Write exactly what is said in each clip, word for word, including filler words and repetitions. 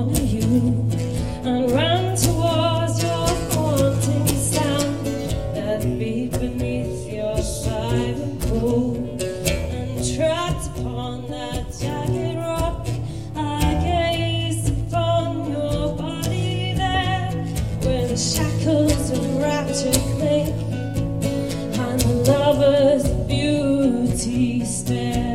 to you and run towards your haunting sound that beat beneath your silent pool. And trapped upon that jagged rock, I gazed upon your body there, where the shackles of rapture clink and the lovers of beauty stare.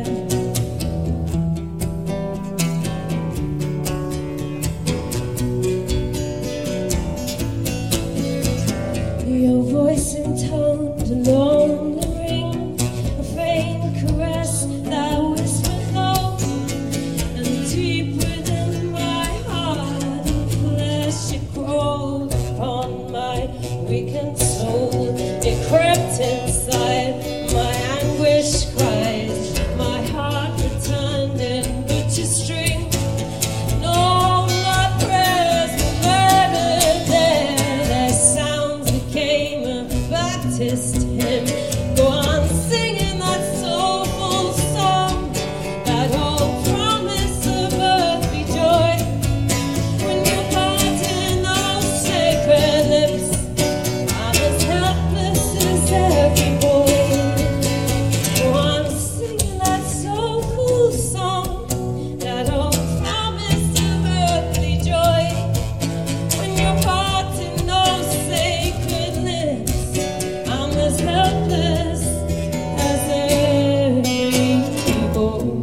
Your voice intoned a lonely ring, a faint caress that whispered low, and deep within my heart and flesh it crawled upon my weakened soul. It crept inside my anguish cries, my heart returned in butcher string. And all my prayers were murdered there, their sounds became a Baptist hymn. Go on singing that soulful song, that old promise of earthly joy. When you parted those sacred lips, I'm as helpless as every boy. Go on singing that soulful song, that old promise of earthly joy. When you're parting those sacred lips, I'm as helpless as every boy.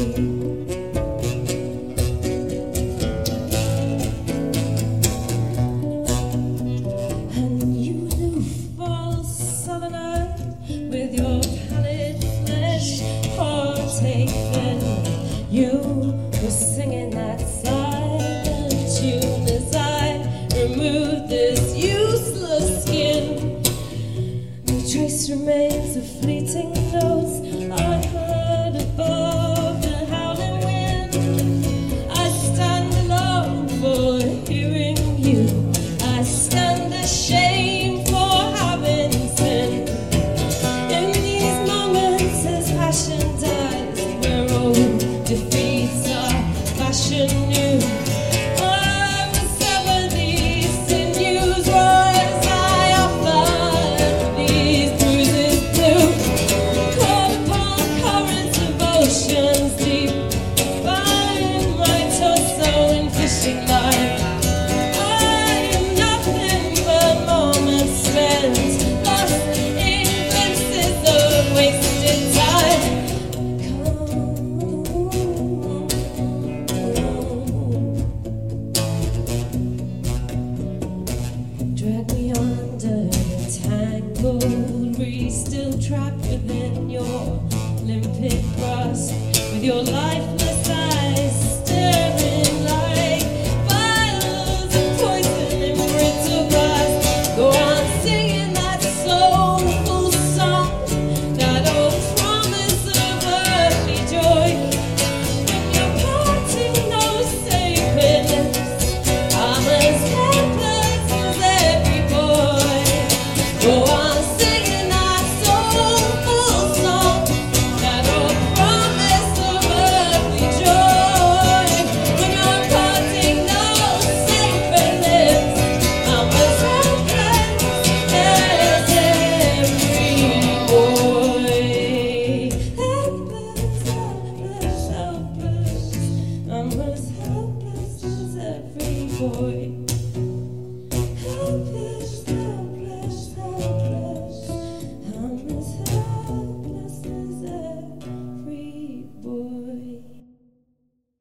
And you knew false southerner with your pallid flesh partaken. You were singing that silent tune as I removed this useless skin. The trace remains of fleeting notes I heard above the howling wind. I stand alone for hearing you. I stand ashamed for having sinned. In these moments as passion dies, where old defeats are fashion new, I will sever these sinews raw as I offer these bruises blue. Call upon currents of oceans deep, find my torso in fishing line. I am nothing but moments spent, lost in glimpses of wasted time. Drag me under your tangled reeds, still trapped within your limpid grasp, with your lifeless eyes staring like vials of poison in brittle glass. Go on singing that soulful song, that old promise of earthly joy. When you're parting those sacred lips, I'm as helpless as every boy. Go on singing that soulful song, that old promise of earthly joy. When you're parting those sacred lips, I'm as helpless as every boy. Helpless, helpless, helpless, I'm as helpless as every boy.